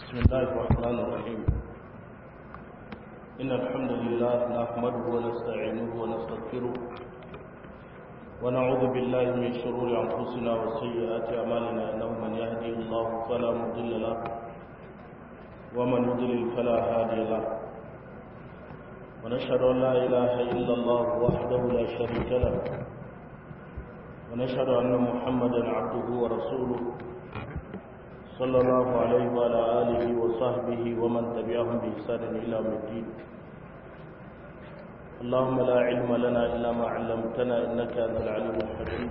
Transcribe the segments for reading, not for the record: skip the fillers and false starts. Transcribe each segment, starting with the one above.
بسم الله الرحمن الرحيم إن الحمد لله نحمده ونستعينه ونستغفره ونعوذ بالله من شرور أنفسنا وسيئات أعمالنا إنه من يهدي الله فلا مضل له ومن يضلل فلا هادي له ونشهد أن لا إله إلا الله وحده لا شريك له ونشهد أن محمدا عبده ورسوله صلى الله عليه وعلى آله وصحبه ومن تبعهم بإحسان إلى يوم الدين اللهم لا علم لنا إلا ما علمتنا إنك أنت العليم الحكيم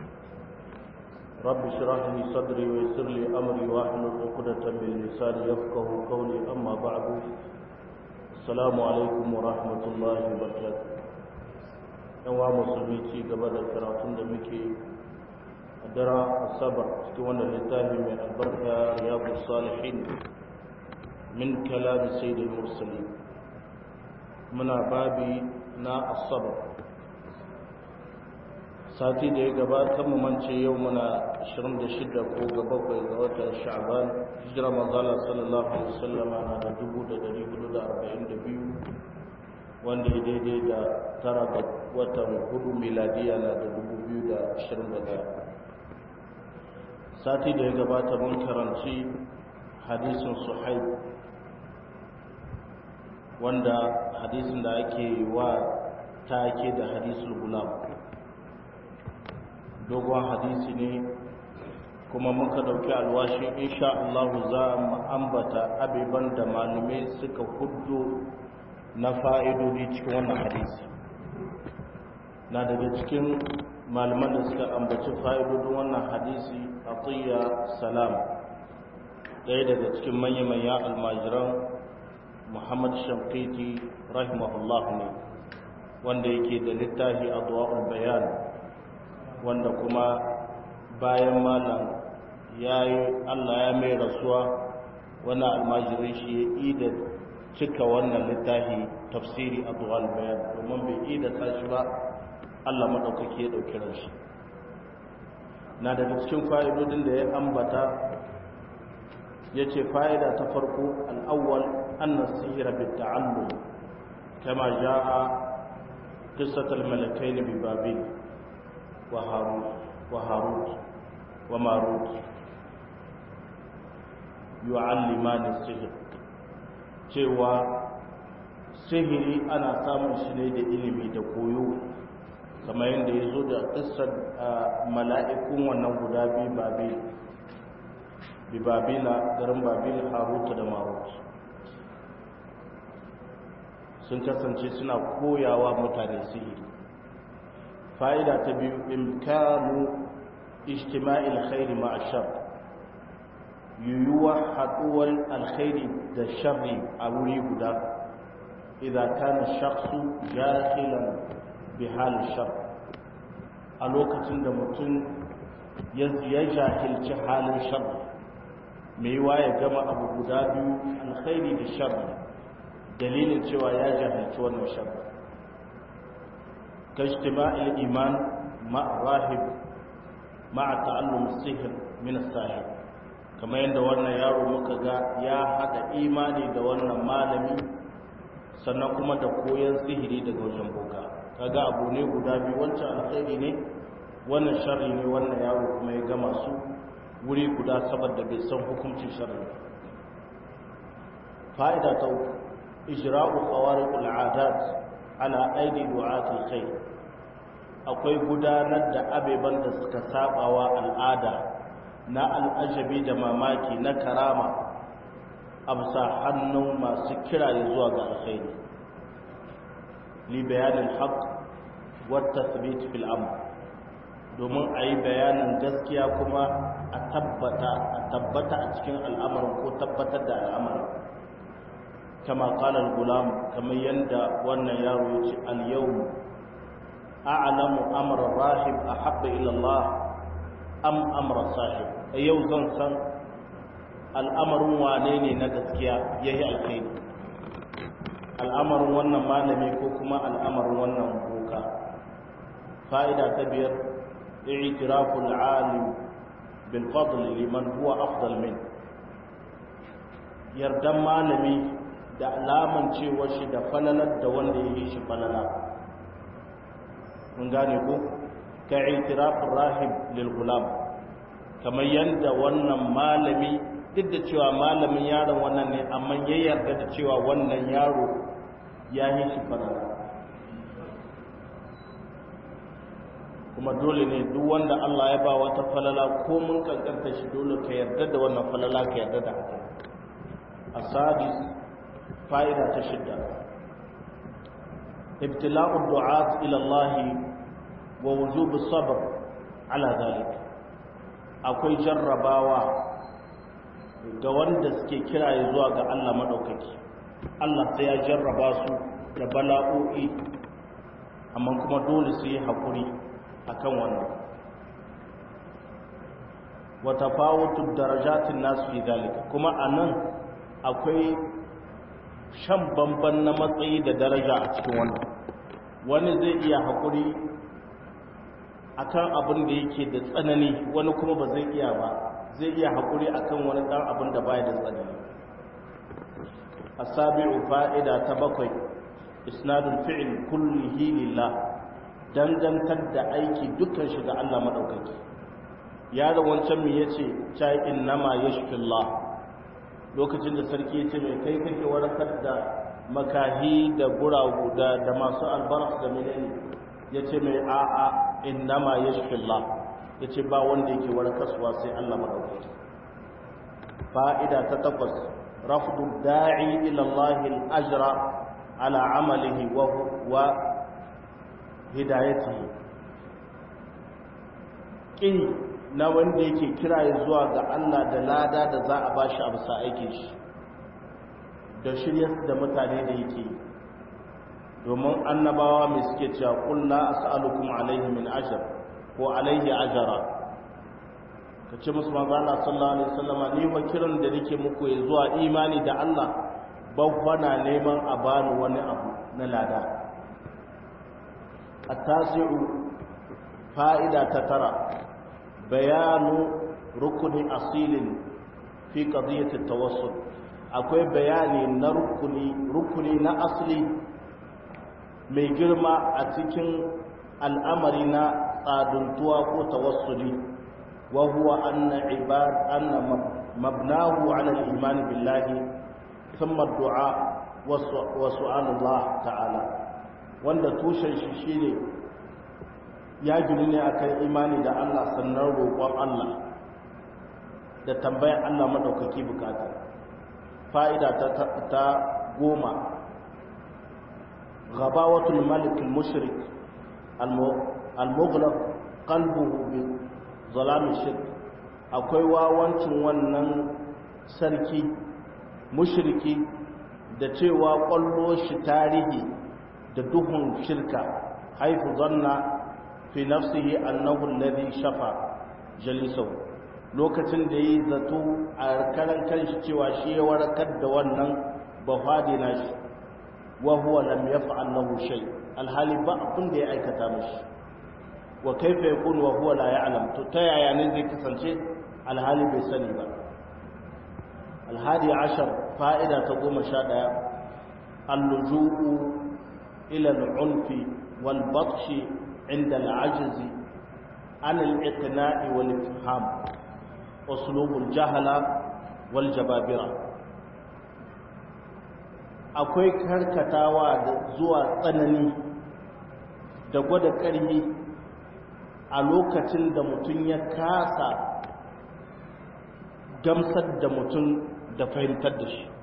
رب اشرح لي صدري ويسر لي أمري واحلل عقدة من لساني يفقهوا قولي أما بعد السلام عليكم ورحمة الله وبركاته يوم مسلمي قبل الكراتون دمكي dara asabar cikin wannan littafi mai albarka riyadus salihin min kalam sayyidil mursalin muna babi na asabar sati da ya gabata mu mance yau muna 26 ko gaba ga watan sha'ban hijira manzala sallallahu alaihi wasallam na da 1442 wanda ya daidai da tara ga watan hudu miladiya na da 2021 sati da ya gabata mun karanci hadisin Suhaib wanda hadisin da ake wa take da hadisul gulam dogon hadisi ne kuma muka dauki alwashi insha Allah za mu ambata abiban da malume suka huddo na fa'idodi cikin wannan hadisi na daga cikin malaman da suka ambaci fa'idodin wannan hadisi Atiyya Salam ɗaya daga cikin manya-manyan almajiran Muhammad Shamkiti rahimahullah ne wanda yake da littafi Adwa'ul Bayan wanda kuma bayan malam Allah ya mai rasuwa wannan almajirin shi ya ida cika wannan littafi tafsiri Adwa'ul Bayan domin bai ida tashi ba Allah maɗaukaki ya ɗauki ranshi na daga cikin fa'idodin da ya ambata ya ce fa'ida ta farko al'awwal annas sihira bi ta'allum kama ja'a qissatul malakaini bi babil wa harut wa marut yu'allimani sihir cewa sihiri ana samun shi ne da ilimi da koyo kamar yadda ya zo da ƙasar mala'ikun wannan guda biyu babila garin babil haruta da marut sun kasance suna koyawa mutane sihiri fa'ida ta biyu imkanu ijtima'il khairi ma'a shar yuyuwa haɗuwar alkhairi da sharri a wuri guda idan kana shakhsu jahilan bihalin shar a lokacin da mutum ya jahilci halin shar mai yiwa ya gama abu guda biyu alkhairi da shar dalilin cewa ya jahilci wannan shar kajtima'il iman ma'a rahib ma'a ta'allum sihr min as-sahib kamar yadda wannan yaro muka ga ya hada imani da wannan malami sannan kuma da koyon sihiri daga wajen boka kaga abu ne guda biyu wancan alkhairi ne wannan sharri ne wannan yaro kuma ya gama su wuri guda saboda bai san hukuncin sharri fa'ida ta uku ijra'u khawariqul 'adat ala aidi du'atil khair akwai gudanar da abeban da suka sabawa al'ada na al'ajabi da mamaki na karama absa hannun masu kira zuwa ga alkhairi li bayanin haqq wa tathbit fil amr domin ayi bayanin gaskiya kuma a tabbata a cikin al'amarin ko tabbatar da al'amarin kama qala al-gulam kamar yanda wannan yaro yace al-yawm a'lamu amra rahib ahabba ila Allah am amra sahib yau zan san al'amarin wane ne na gaskiya yayi alkhairi al'amarin wannan malami ko kuma al'amarin wannan boka fa'ida ta biyar i'tiraful alim bil fadl liman huwa afdal min yardan malami da alaman cewa shi da falalar da wanda ya yi shi falala mun gane ko ka itirafin rahib lil gulam kamar yadda wannan malami duk da cewa malamin yaron wannan ne amma ya yarda da cewa wannan yaro ya yi shi falala kuma dole ne duk wanda Allah ya ba wata falala ko mun kankanta shi dole ka yarda da wannan falala ka yarda da haka asadis fa'ida ta shidda ibtila'u du'at ila Allah wa wujub as-sabr ala dhalik akwai jarrabawa ga wanda suke kiraye zuwa ga Allah madaukaki Allah sai ya jarraba su da bala'o'i amma kuma dole su yi hakuri akan wannan wa tafawutu darajatin nas fi dhalika kuma anan akwai shan bamban na matsayi da daraja a cikin wannan wani zai iya hakuri akan abin da yake da tsanani wani kuma ba zai iya ba zai iya hakuri akan wani dan abin da baya da tsanani asabi'u fa'ida ta bakwai isnadul fi'l kullihi lillah dangantar da aiki dukkan shi ga Allah madaukaki ya da wancan me yace cha innama yashkillah lokacin da sarki yace mai kai kake warakar da makahi da guragu da masu albaras da menene yace mai a'a innama yashkillah yace ba wanda yake warkaswa sai Allah madaukaki fa'ida ta takwas rafdu da'i ila Allah al-ajra ala amalihi wa hidayatihi kin na wanda yake kira zuwa ga Allah da lada da za a bashi a bisa aikin shi da shirya da mutane da yake domin annabawa mai suke cewa qul la as'alukum alayhi min ajr ko alayhi ajra kace musu manzo Allah sallallahu alaihi wasallam ni wa kiran da nake muku zuwa imani da Allah ba kwana neman a bani wani abu na lada التاسع فائدة تترى بيان ركن أصيل في قضية التوسط أكوي بياني ركني نأصلي mai girma a cikin al'amari na tsaduntuwa ko tawassuli wa huwa anna mabnahu ala al-iman billahi thumma ad-du'a wa su'alullah ta'ala wanda tushen shi shine ya gini ne akan imani da Allah sannan roƙon Allah da tambayar Allah madaukaki bukata fa'ida ta goma ghabawatul malik al-mushrik al-mughlaq qalbuhu bi zalam shirk akwai wawancin wannan sarki mushriki da cewa kwallo shi tarihi da duhun shirka haifu zanna fi nafsihi annahu alladhi shafa jalisahu lokacin da yi zato a karan kanshi cewa shi ya warakar da wannan bafadi nashi wa huwa lam yaf'al lahu shay alhali ba abin da ya aikata mishi wa kaifa yakun wa huwa la ya'lam to ta yaya ne zai kasance alhali bai sani ba alhadi 10 fa'ida ta 11 al-luju'u ila al-unfi wal batshi inda al-ajz an al-iqna'i wal ifham uslub al-jahla wal jababira akwai karkatawa da zuwa tsanani da gwada ƙarfi a lokacin da mutum ya kasa gamsar da mutum da fahimtar da shi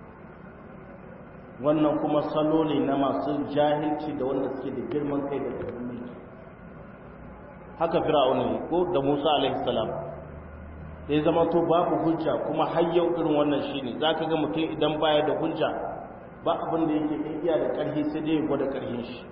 wannan kuma salo ne na masu jahilci da wanda suke da girman kai da girman mulki haka fir'auna ne ko da Musa alaihi salam da ya zama to babu hujja kuma har yau irin wannan shine zaka ga mutum idan baya da hujja ba abin da yake iya da ƙarfi sai dai ya gwada ƙarfin shi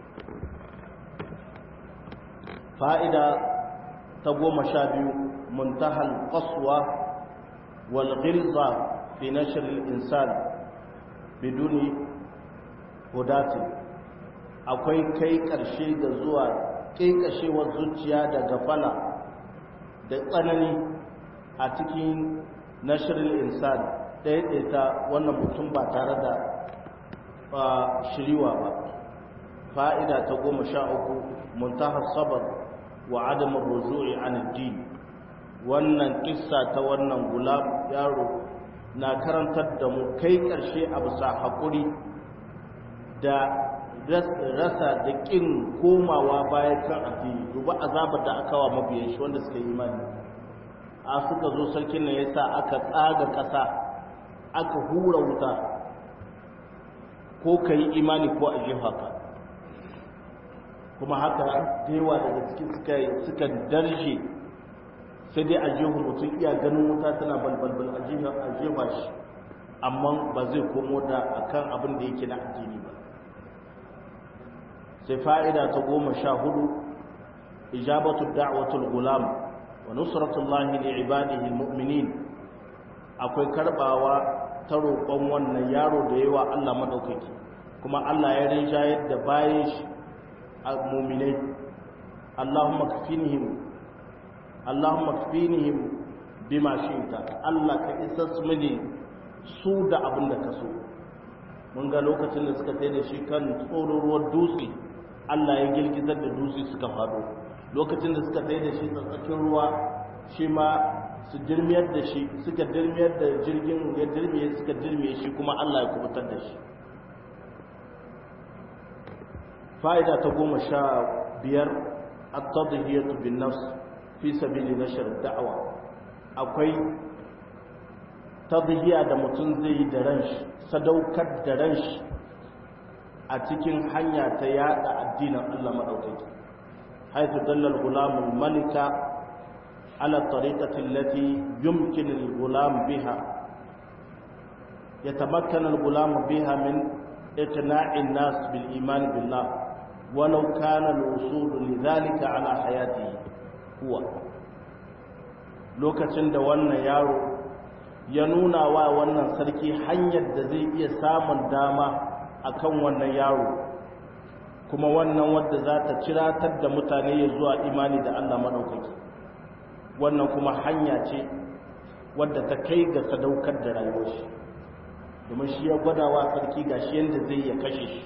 fa'ida ta 12 muntahal qaswa wal ghilza fi nashr al insan biduni hudati akwai kai ƙarshe da zuwa ƙeƙashewar zuciya da gafala da tsanani a cikin nashr al insan ɗaiɗaita wannan mutum ba tare da shiriwa ba. fa'ida ta 13 muntahar sabar wa adamin ruzu'i an addini. wannan kissa ta wannan gulam yaro na karantar da mu kai ƙarshe a bisa haƙuri da rasa da ƙin komawa bayan kan addini. duba azabar da aka wa mabiyan shi wanda suka yi imani a suka zo sarkin nan yasa aka tsaga ƙasa aka hura wuta ko ka yi imani ko a jefa ka, kuma haka da yawa daga cikin suka darje sai dai a jefa mutum iya ganin wuta tana balbalbal a jefa shi, amma ba zai komo da akan abin da yake na addini ba. sai fa'ida ta 14 ijabatu da'watul gulam wa nusratullahi li ibadihi almu'minin. akwai karbawa ta roƙon wannan yaro da yawa Allah madaukaki, kuma Allah ya rinjayar da bayan shi mu'minai. Allahumma kfinihim bima shi'ta. Allah ka isa su mini su da abin da ka so. mun ga lokacin da suka tsaye da shi kan tsororuwar dutse, Allah ya girgizar da dutse suka faɗo. lokacin da suka tsaye da shi tsatsakin ruwa, shi ma su dirmiyar da shi, suka dirmiyar da jirgin ya dirmiye, suka dirmiye shi kuma Allah ya kubutar da shi. fa'ida ta 15 at-tadhiyatu bin nafs fi sabili nashr ad-da'wa. akwai tadhiya da mutum zai yi da ranshi, sadaukar da ranshi a cikin hanya ta yada addinin Allah madaukaki. haythu dalla al-ghulam al-malika ala tariqati allati yumkin al-ghulam biha yatamakkanu al-ghulam biha min iqna'i an-nas bil iman billah walau kana al-wusul lidhalika ala hayatihi huwa. lokacin da wannan yaro ya nuna wa wannan sarki hanyar da zai iya samun dama akan wannan yaro, kuma wannan wadda za ta ciratar da mutane ya zuwa imani da Allah madaukaki. wannan kuma hanya ce wadda ta kai ga sadaukar da rayuwar shi, domin shi ya gwada wa sarki gashi yanda zai ya kashe shi.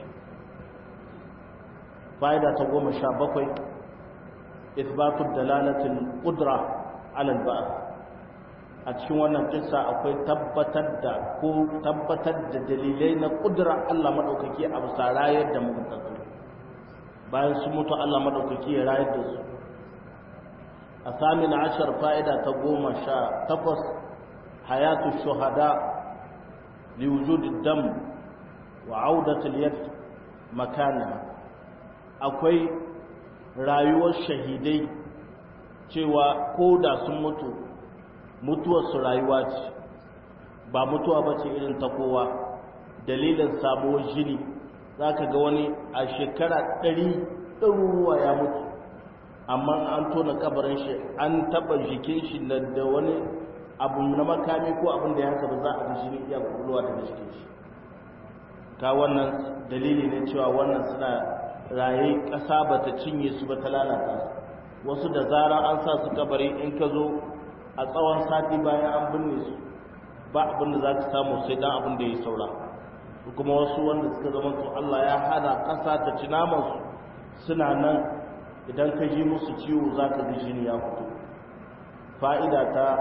fa'ida ta 17 isbatu dalalatul qudra ala al-ba'th. a cikin wannan kissa akwai tabbatar da dalilai na kudura Allah madaukaki a bisa rayar da mutattu bayan su mutu. Allah madaukaki ya rayar da su. a samin 10 fa'ida ta 18 hayatu shuhada li wujudi dam wa audati al-yad makana. akwai rayuwar shahidai cewa ko da sun mutu, mutuwarsu rayuwa ce, ba mutuwa ba ce irin ta kowa. dalilin samuwar jini za ka ga wani a shekara 100 ɗaruruwa ya mutu, amma an tona kabarin shi an taɓa jikin shi da wani abu na makami ko abin da ya haka ba za a ga jini iya kulluwa daga jikin shi. ka wannan dalili ne cewa wannan suna raye, ƙasa ba ta cinye su ba ta lalata su. wasu da zarar an sa su kabari, in ka zo a tsawon sati bayan an binne su ba abin da za ka samu sai dan abin da ya saura. kuma wasu wanda suka zama to Allah ya hana ƙasa ta ci namansu suna nan, idan ka ji musu ciwo za ka ji jini ya fito. fa'ida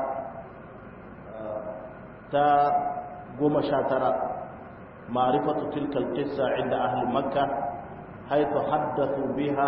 ta 19 ma'rifatu tilka al-qissa inda ahli makkah haythu haddathu biha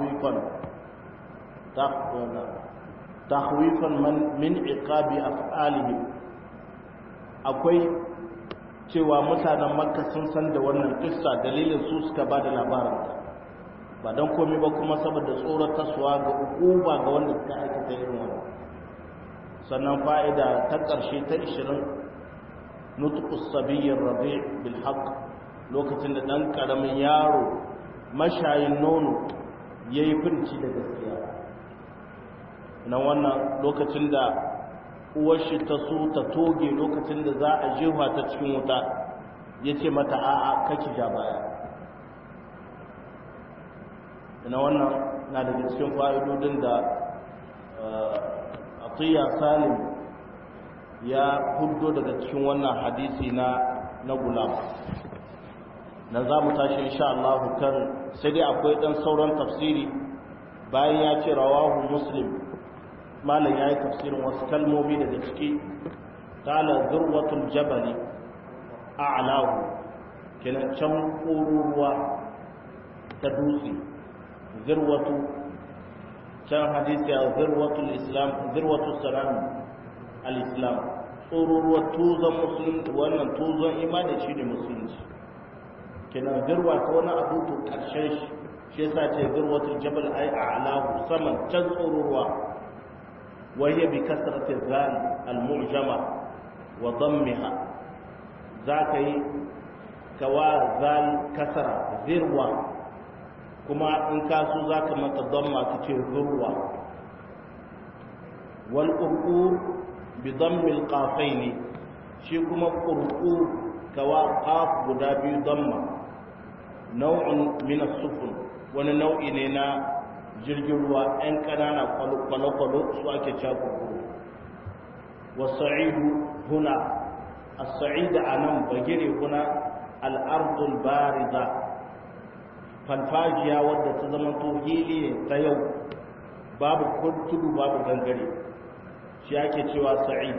tahwifan min iqabi af'alihim. akwai cewa mutanen makka sun san da wannan kissa, dalilin su suka ba da labarin ba don komai ba kuma saboda tsoratarsuwa ga hukuma ga wanda suka aikata irin wannan. sannan fa'ida ta ƙarshe ta 20 nutqus sabiyyir rabi' bil haqq. lokacin da dan karamin yaro mashayin nono yayi finci da gaskiya, na wannan lokacin da uwar shi ta so ta toge lokacin da za a jefa ta cikin wuta, yace mata a'a kake ja baya. na wannan na daga cikin fa'idodin da Atiya Salim ya huddo daga cikin wannan hadisi na gulam na za mu tashi insha Allah kan sai dai akwai dan sauran tafsiri bayan ya ce rawahu muslim malam yayi tafsirin wasu kalmomi daga ciki qala zurwatul jabali a'lahu kenan can ƙururuwa ta dutse zirwatu can hadisi a zirwatul islam zirwatul salam al-islam ƙururuwa tuzon musulunci wannan tuzon imani shi ne musulunci kenan zirwa ta wani abu to ƙarshen shi yasa ce zirwatul jabal ai a'lahu saman can ƙururuwa wahiyya bi kasrati zal al-mu'jama wa dammiha za ka yi kawa zal kasara zirwa kuma in ka so za ka mata damma ka ce zurwa wal qurqur bi dammi al qafaini shi kuma qurqur kawa qaf guda biyu damma nau'un min as-sufun wani nau'i ne na jirgin ruwa ɗan ƙanana kwalo-kwalo su ake cewa qurqur was-sa'idu huna as-sa'id anan bagire huna al'ardul bariza fanfajiya wadda ta zama hili ne ta yau babu tudu babu gangare shi ake cewa sa'id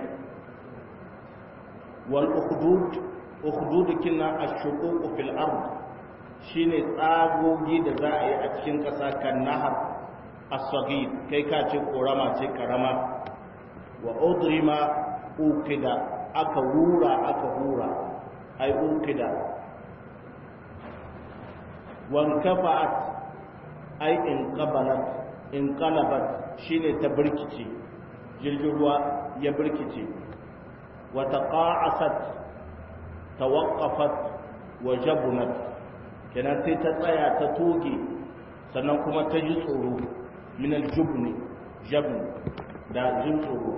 wal ukhdud kinna ash-shuquq fil ard shine tsagogi da za a yi a cikin ƙasa kan nahar as-saghir kai ka ce korama ce karama wa udrima ukida aka hura ai ukida wankafa'at ai inqalabat shine ta birkice jirgin ruwa ya birkice wa taqa'asat tawaqqafat wa jabunat kenan sai ta tsaya ta toge sannan kuma ta ji tsoro min aljubni jabn da jin tsoro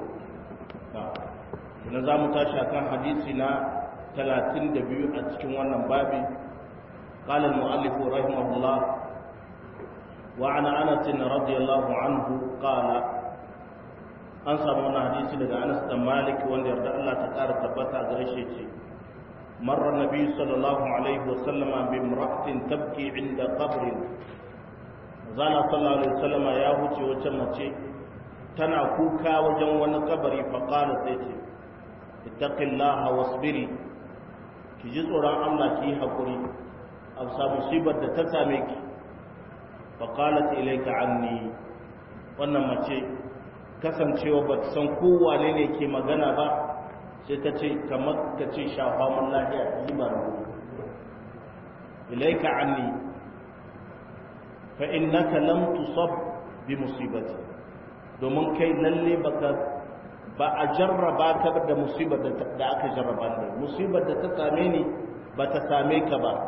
na za mu tashi akan hadisi na 32 a cikin wannan babi قال المؤلف رحمه الله وعن أنس رضي الله عنه قال an samu wani hadisi daga Anas da Malik wanda yarda Allah ta ƙara tabbata a gare shi ce marra nabi sallallahu alaihi wa sallama bi imra'atin tabki inda qabrin zala sallallahu alaihi wa sallama ya huce wata mace tana kuka wajen wani kabari fa qala sai ce ittaqillaha wasbiri ki ji tsoron Allah ki yi hakuri a sa musibar da ta same ki fa qalat ilayka anni wannan mace kasancewa ba ta san kowa ne ke magana ba sai ta ce kamar ka ce shafa mun lafiya yi ba rabu ilaika anni fa innaka lam tusab bi musibati domin kai lalle ba a jarraba ka da musibar da aka jarraba ne musibar da ta same ni ba ta same ka ba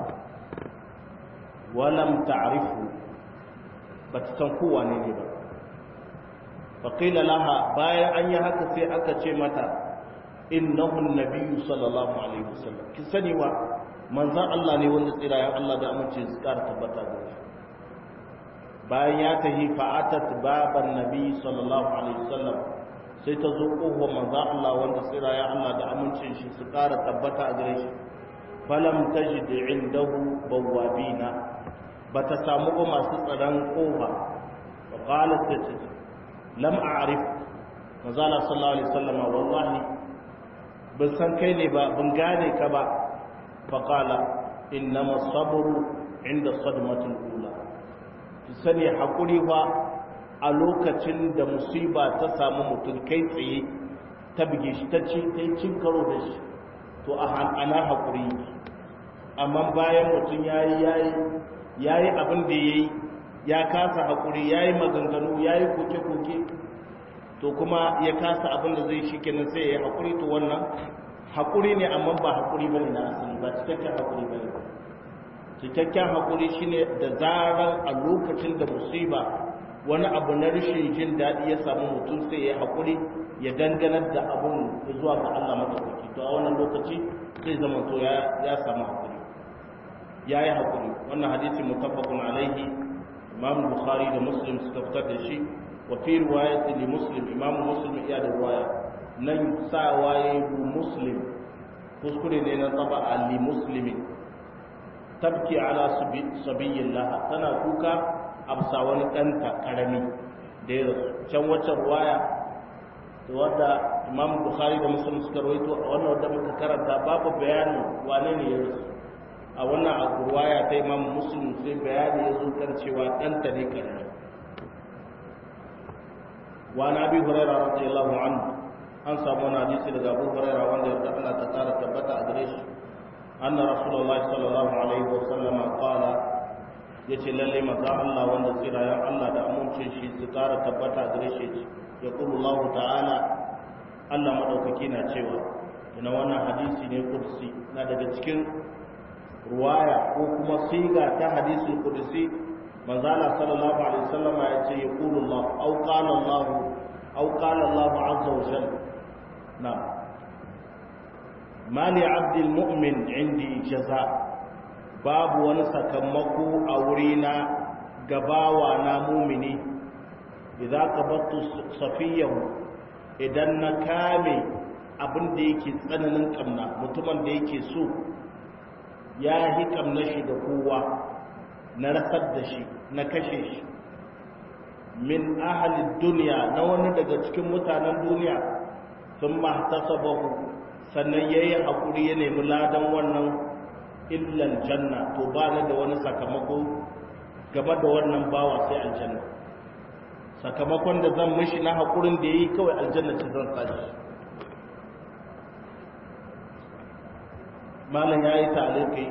walam ta'rifu ba ta san kowa ne ba faƙila laha bayan an yi haka sai aka ce mata innahun nabiyu sallallahu alaihi wasallam ki sani wa manzan Allah ne wanda tsirayen Allah da amince su ƙara tabbata da shi bayan ya tahi fa'atat baban nabi sallallahu alaihi wasallam sai ta zo ƙofar manzan Allah wanda tsirayen Allah da amince shi su ƙara tabbata a gare shi falam tajid indahu bawabina bata samu ba masu tsaron ƙofa fa qalat ta lam a'rif manzala sallallahu alaihi wasallam wallahi ban san kai ne ba ban gane ka ba fa qala innama sabru inda sadmatul ula ki sani hakuri fa a lokacin da musiba ta samu mutum kai tsaye ta bige shi ta cin karo da shi to ana hakuri amma bayan mutum yayi abin da yayi ya kasa haƙuri ya yi maganganu ya yi koke-koke to kuma ya kasa abin da zai shi kenan sai ya yi haƙuri to wannan haƙuri ne amma ba haƙuri ba ne na asali ba cikakken haƙuri ba ne cikakken haƙuri shi ne da zarar a lokacin da musiba wani abu na rashin jin daɗi ya samu mutum sai ya yi haƙuri ya danganar da abin zuwa ga Allah madaukaki to a wannan lokaci zai zama to ya samu haƙuri ya yi haƙuri wannan hadisi muttafaqun alaihi imam bukhari da muslim suka fitar da shi wa fi riwayati li muslim imam muslim iya da riwaya nan sawa yayi muslim kuskure ne na taba ali muslimi tabki ala sabiyillah tana kuka absa wani danta karami da ya rasu can wacce ruwaya wadda imam bukhari da muslim suka rawaito a wannan wadda muka karanta babu bayanin wane ne ya rasu a wannan ruwaya ta imam muslim sai bayani ya zo kan cewa danta ne karami wa nabi hurairah radiyallahu anhu an samu wani hadisi daga abu hurairah wanda ya Allah ta tsara tabbata a gare shi anna rasulullahi sallallahu alaihi wa sallama qala yace lalle maza Allah wanda tsirayen Allah da amincin shi su tsara tabbata a gare shi ya qulu Allah ta'ala Allah madaukaki na cewa ina wannan hadisi ne kursi na daga cikin ruwaya ko kuma siga ta hadisin kursi manzo Allah sallallahu alaihi wasallam ya ce ya qulu Allah au qala Allah azza wa jalla na'am mali abdul mu'min indi jaza babu wani sakamako a wurina gabawa na mumini idan qabattu safiyahu idan na kame abin da yake tsananin kamna mutumin da yake so ya hi kamna shi da kowa na rasar da shi na kashe shi min ahalin duniya na wani daga cikin mutanen duniya sun mahtasabahu sannan ya yi haƙuri ya nemi ladan wannan illan janna to ba ni da wani sakamako game da wannan bawa sai aljanna sakamakon da zan mishi na haƙurin da ya yi kawai aljanna ce zan sashi malam ya yi talibai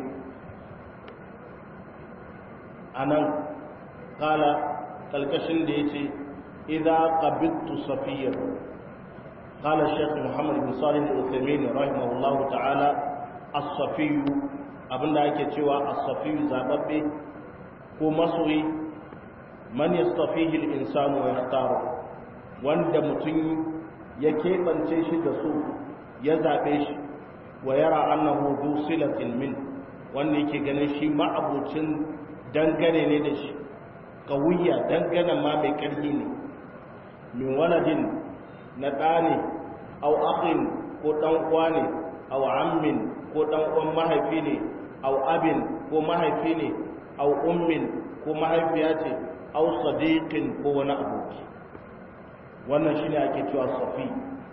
a nan ƙala ƙalƙashin da ya ce idan ƙabittu safiyar ƙala shekhu muhammad bin salih al-uthaymin rahimahullahu ta'ala as-safiyu abinda ake cewa as-safiyu zababbe ko masoyi man yastafihi al-insanu wa yakhtaru wanda mutum ya keɓance shi da su ya zaɓe shi wa yara annahu du silatin min wanda yake ganin shi ma'abucin dangane ne da shi kawiyya dangane ma mai ƙarfi ne min waladin na ɗa ne au akhin ko ɗan uwa ne au ammin ko ɗan uwan mahaifi ne au abin ko mahaifi ne au ummin ko mahaifiya ce au sadiqin ko wani aboki wannan shine ake cewa safi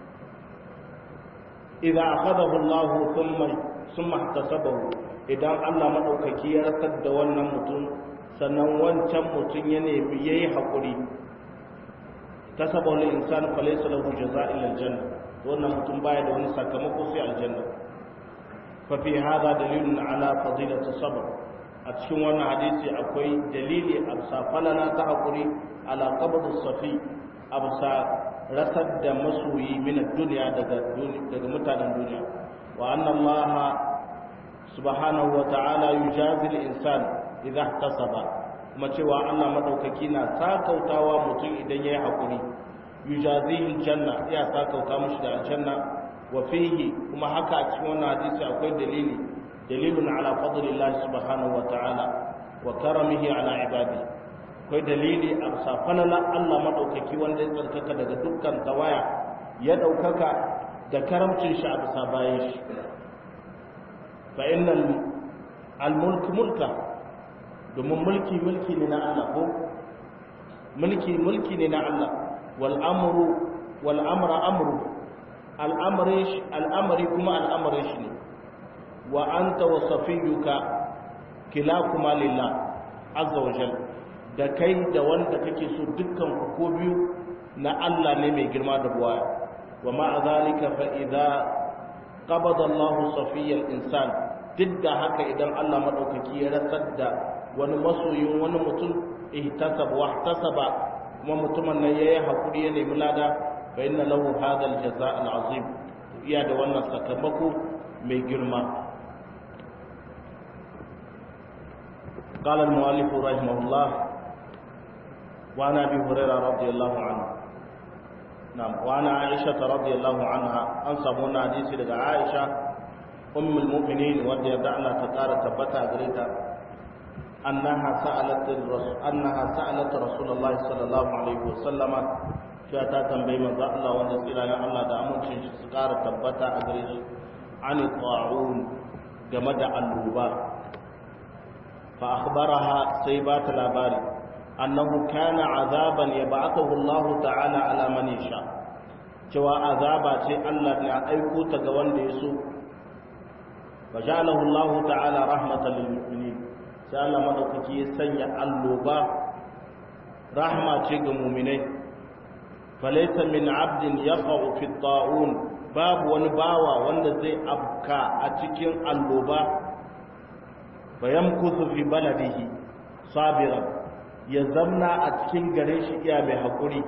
idan akhadahu Allah thumma ihtasabahu idan Allah madaukaki ya rasar da wannan mutum sannan wancan mutum ya nemi yayi hakuri tasabul insan falaysa lahu jazaa'un illa aljanna wannan mutum baya da wani sakamako sai aljanna fa fi hadha dalilun ala fadilati sabr a cikin wannan hadisi akwai dalili a falala ta hakuri ala qabdus safi absa rasar da masoyi min duniya daga mutanen duniya wa anna Allah subhanahu wa ta'ala yujazi al-insan idha ihtasaba kuma cewa Allah madaukaki na sakautawa mutum idan yayi hakuri yujazihi janna ya sakauta mushi da aljanna wa fihi kuma haka a cikin wannan hadisi akwai dalilun ala fadlillahi subhanahu wa ta'ala wa karamihi ala ibadihi akwai dalili a safalala Allah maɗaukaki wanda ya tsarkaka daga dukkan tawaya ya ɗaukaka da karamcin shi a bisa bayan shi fa innal al-mulk mulka domin mulki ne na Allah ko mulki ne na Allah wal amra amru al'amari kuma al'amarin shi ne wa anta wa safiyuka kilakuma lillah azza wa jalla da kai da wanda kake so dukkan ko biyu na Allah ne mai girma da buwaya wa ma zalika fa idza qabada Allah safiyal insan duk da haka idan Allah madaukaki ya rasar da wani masoyin wani mutum ihtasaba wa ihtasaba kuma mutumin nan yayi hakuri ya nemi lada fa inna lahu hadha al jazaa al azim iya da wannan sakamako mai girma قال المؤلف رحمه الله وعن ابي هريره رضي الله عنه نعم وعن عائشه رضي الله عنها ان سمعنا حديث daga Aisha ummul mu'minin wanda ya Allah ta tsara tabbata gare ta annaha sa'alat rasulullah sallallahu alaihi wasallama cewa ta tambayi manzo Allah wanda tsirayen Allah da amincin shi su ƙara tabbata a gare shi ani ta'un game da alluba fa akhbaraha sai ba ta labari annahu kana azaban yab'athu Allah ta'ala ala man yasha cewa azaba ce Allah ne a aiko ta ga wanda ya so fajalahu Allah ta'ala rahmatan lil mu'minin sai Allah madaukaki ya sanya alluba rahma ce ga mu'minai falaysa min 'abdin yaqa'u fi at-ta'un babu wani bawa wanda zai abka a cikin alluba bayamkuthu fi baladihi sabiran ya zamna a cikin gare shi iya mai hakuri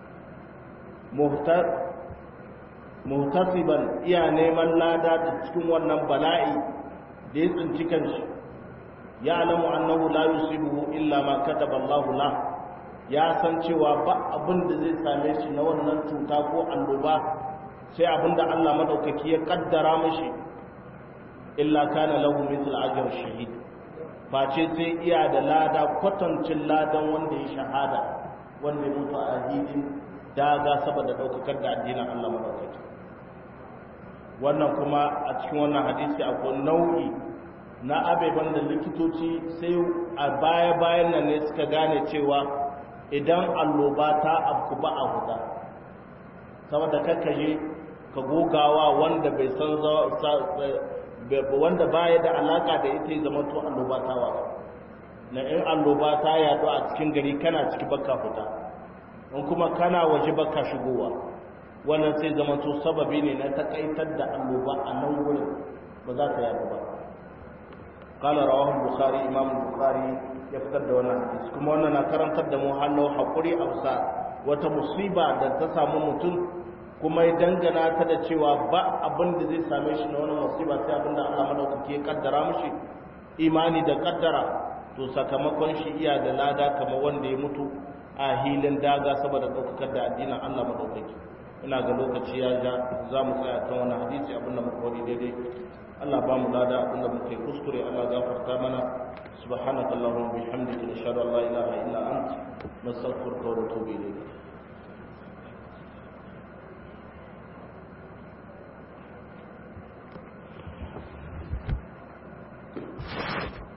muhtasiban iya neman lada da cikin wannan bala'i da ya tsinci kanshi ya alamu annahu la yusibuhu illa ma kataba Allah la ya san cewa ba abin da zai same shi na wannan cuta ko annoba sai abin da Allah madaukaki ya kaddara mishi illa kana lahu mithl ajr shahid face sai iya da lada kwatancin ladan wanda ya shahada wanda ya mutu a hidin daga saboda daukakar da addinin Allah madaukaki wannan kuma a cikin wannan hadisi akwai nau'i na abeban da likitoci sai a baya-bayan nan ne suka gane cewa idan alloba ta afku ba a huda saboda kakkaje ka gogawa wanda bai san wanda baya da alaka da ita ya zama to alloba ta wasa na in alloba ta yadu a cikin gari kana ciki baka huda in kuma kana waje baka shigowa wannan sai zama to sababi ne na takaitar da alloba a nan wurin ba za ta yadu ba qala rawahu al-bukhari imam al-bukhari ya fitar da wannan hadisi kuma wannan na karantar da mu hallo hakuri afsa wata musiba da ta samu mutum kuma ya dangana ta da cewa ba abin da zai same shi na wannan musiba sai abin da Allah madaukake ya kaddara mishi imani da kaddara to sakamakon shi iya da lada kamar wanda ya mutu a hilin daga saboda daukakar da addinin Allah madaukake ina ga lokaci ya ja za mu tsaya kan wannan hadisi abinda muka wani daidai Allah ba mu lada abinda muka yi kuskure Allah gafarta mana subhanaka allahumma bihamdika nashhadu an la ilaha illa anta nastaghfiruka wa natubu ilayk